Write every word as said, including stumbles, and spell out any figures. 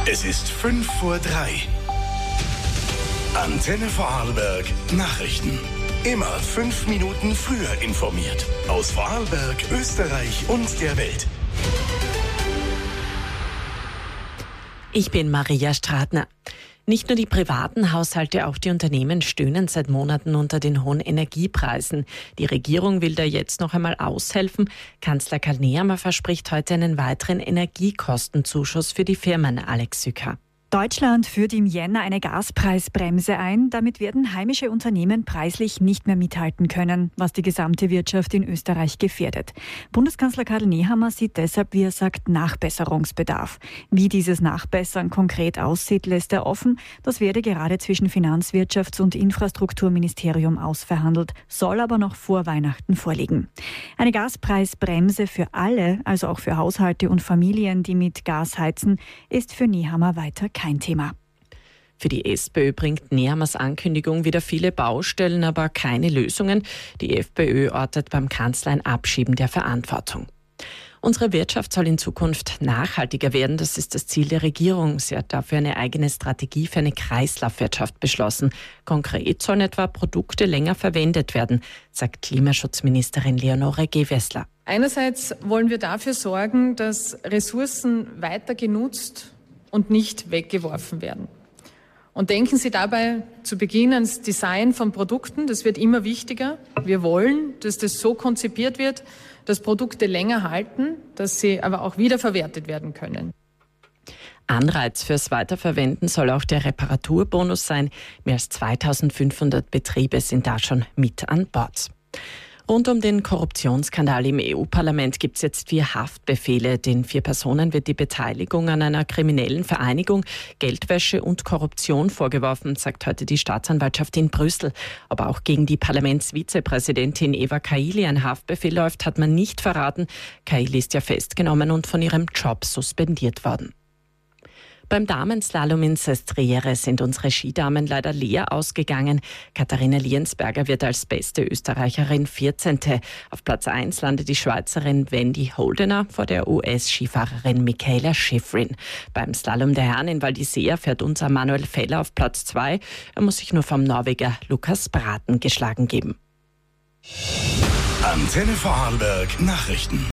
Es ist fünf vor drei. Antenne Vorarlberg Nachrichten. Immer fünf Minuten früher informiert. Aus Vorarlberg, Österreich und der Welt. Ich bin Maria Stratner. Nicht nur die privaten Haushalte, auch die Unternehmen stöhnen seit Monaten unter den hohen Energiepreisen. Die Regierung will da jetzt noch einmal aushelfen. Kanzler Karl Nehammer verspricht heute einen weiteren Energiekostenzuschuss für die Firmen. Alex Sücker. Deutschland führt im Jänner eine Gaspreisbremse ein. Damit werden heimische Unternehmen preislich nicht mehr mithalten können, was die gesamte Wirtschaft in Österreich gefährdet. Bundeskanzler Karl Nehammer sieht deshalb, wie er sagt, Nachbesserungsbedarf. Wie dieses Nachbessern konkret aussieht, lässt er offen. Das werde gerade zwischen Finanzwirtschafts- und Infrastrukturministerium ausverhandelt, soll aber noch vor Weihnachten vorliegen. Eine Gaspreisbremse für alle, also auch für Haushalte und Familien, die mit Gas heizen, ist für Nehammer weiter kein Thema. Für die SPÖ bringt Nehammers Ankündigung wieder viele Baustellen, aber keine Lösungen. Die FPÖ ortet beim Kanzler ein Abschieben der Verantwortung. Unsere Wirtschaft soll in Zukunft nachhaltiger werden. Das ist das Ziel der Regierung. Sie hat dafür eine eigene Strategie für eine Kreislaufwirtschaft beschlossen. Konkret sollen etwa Produkte länger verwendet werden, sagt Klimaschutzministerin Leonore Gewessler. Einerseits wollen wir dafür sorgen, dass Ressourcen weiter genutzt und nicht weggeworfen werden. Und denken Sie dabei zu Beginn ans Design von Produkten. Das wird immer wichtiger. Wir wollen, dass das so konzipiert wird, dass Produkte länger halten, dass sie aber auch wiederverwertet werden können. Anreiz fürs Weiterverwenden soll auch der Reparaturbonus sein. Mehr als zweitausendfünfhundert Betriebe sind da schon mit an Bord. Rund um den Korruptionsskandal im E U-Parlament gibt es jetzt vier Haftbefehle. Den vier Personen wird die Beteiligung an einer kriminellen Vereinigung, Geldwäsche und Korruption vorgeworfen, sagt heute die Staatsanwaltschaft in Brüssel. Aber auch gegen die Parlamentsvizepräsidentin Eva Kaili ein Haftbefehl läuft, hat man nicht verraten. Kaili ist ja festgenommen und von ihrem Job suspendiert worden. Beim Damenslalom in Sestriere sind unsere Skidamen leider leer ausgegangen. Katharina Liensberger wird als beste Österreicherin vierzehnte Auf Platz eins landet die Schweizerin Wendy Holdener vor der U S-Skifahrerin Michaela Schifrin. Beim Slalom der Herren in Val d'Isère fährt unser Manuel Feller auf Platz zwei. Er muss sich nur vom Norweger Lukas Braten geschlagen geben. Antenne Vorarlberg Nachrichten.